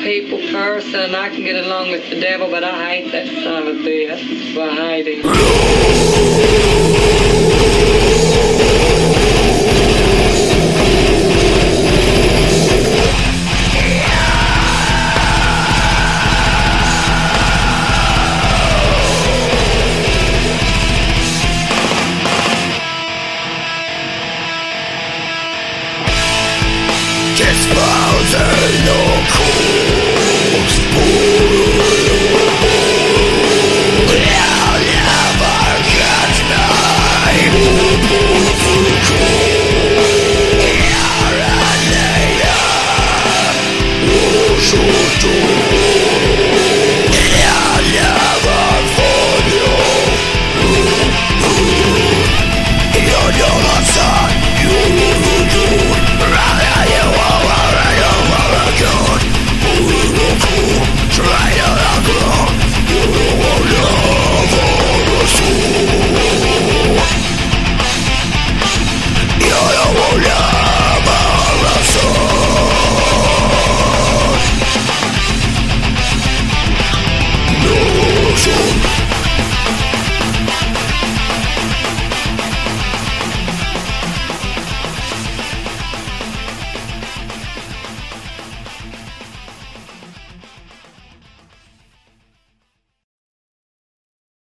people person. I can get along with the devil, but I hate that son of a bitch. I hate him.